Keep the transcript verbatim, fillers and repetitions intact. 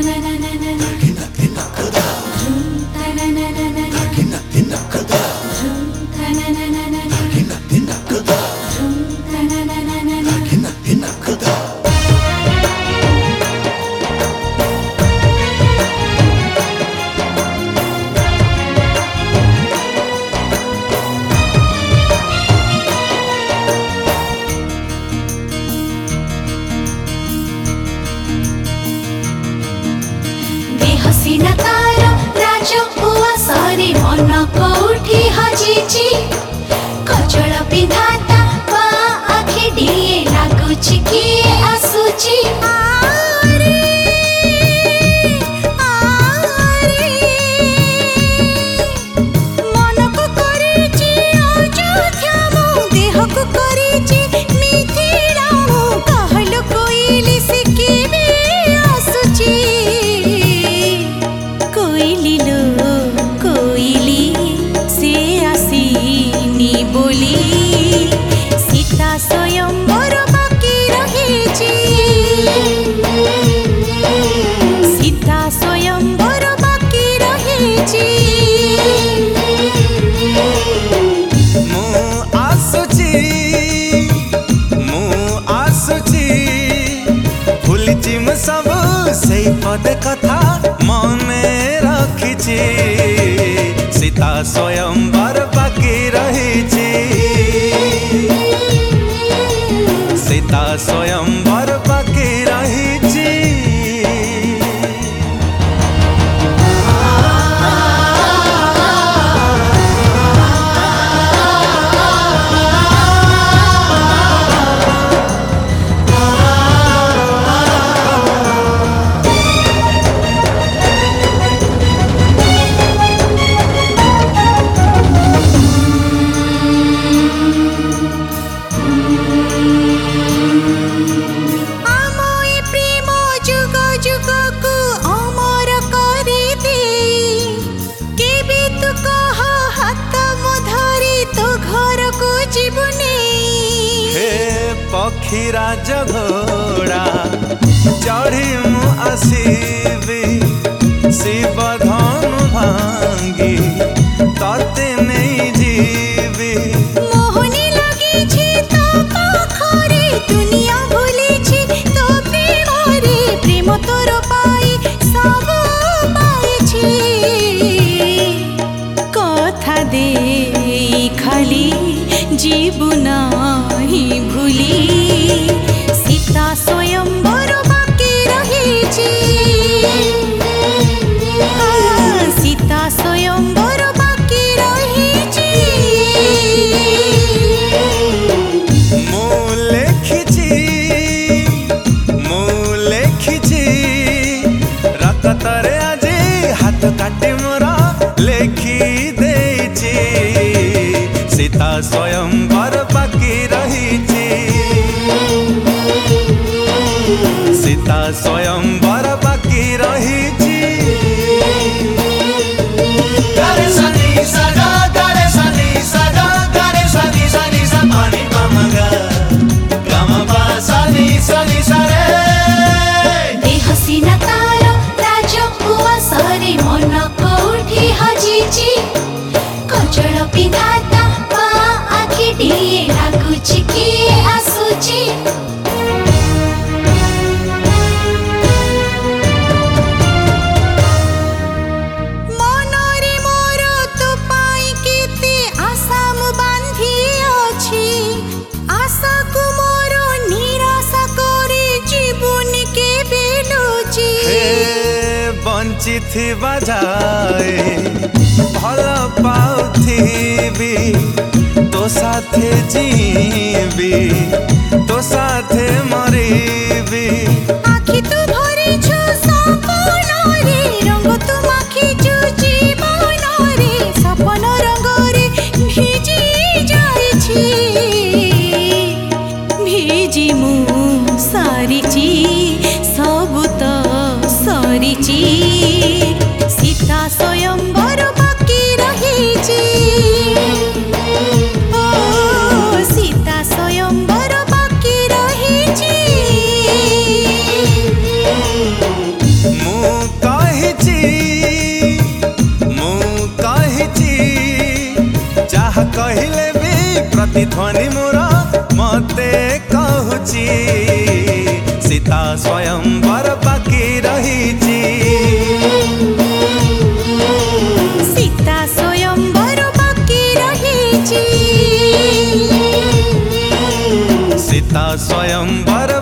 हसीना तारा राज हुआ सारे मन कोठी हजीची कजल पिंधाता बा आखि डिए लागुची किए आसुची आरे आरे मन को करिची अयोध्या मो देह को करिची मिथिला मो कहलो कोइली सिकेबे आसुची कोइली लो कोइली से आसीनी बोली सीता स्वयंवर बाकी रहिची सीता स्वयंवर बाकी रहिची मु आसुची मु आसुची भूलिची मु सब से पद कथा मने रखिची सीता स्वयंवर बाकी रहिची सीता स्वयंवर बाकी रहिची पखीरा जघोड़ा चढ़ी मु आसीबी शिव धनु भांगी तते नहीं जीवी मोहनी लगी छी तो पाखरे दुनिया भूली छी तो प्रेमरे प्रेम तोर पाई सब पाई छी कथा दे खाली जीवना ही भूली सीता स्वयंवर बाकी रहिची सीता स्वयंवर बाकी रहिची मु लेखिची मु लेखिची रात तरे आजी हाथ काटी मोरा लेखी देची सीता स्वयंवर बाकी रहिची सीता स्वयंवर बाकी रहिची गरे सनी सदा गरे सनी सदा गरे सनी सनी सा पानी पमगा गम पा सनी सनी सरे दे हसीना तारा राज हुआ सारे मन कोठी हजीची कजल पिंधाता बा आखि डिए लागुची किए आसुची मनरे मोर तो पाई केते आशा मु बांधी अछि आशा को मोर निराशा करे जीवन के बेलुची हे बंचिथि बजाए भल पाउथिबी तो साथे जीवी तो साथे मरीबी आखि तू भरी छु सपन रे रंग तू आखि छु जीवन रे सपन रंग रे भिजी जाई छी भिजी मु सारिची सब तो सरिची सीता स्वयंवर बाकी रहिची ओ सीता स्वयंवर बाकी रहिची। सीता स्वयंवर